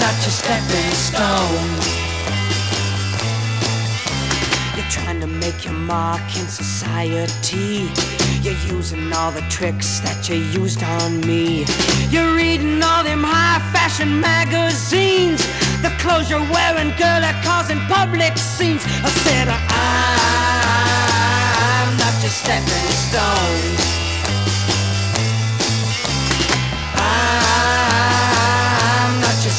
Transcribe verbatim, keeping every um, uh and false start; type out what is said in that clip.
not your stepping stone. You're trying to make your mark in society. You're using all the tricks that you used on me. You're reading all them high fashion magazines. The clothes you're wearing, girl, are causing public scenes. I said, I'm not your stepping stone.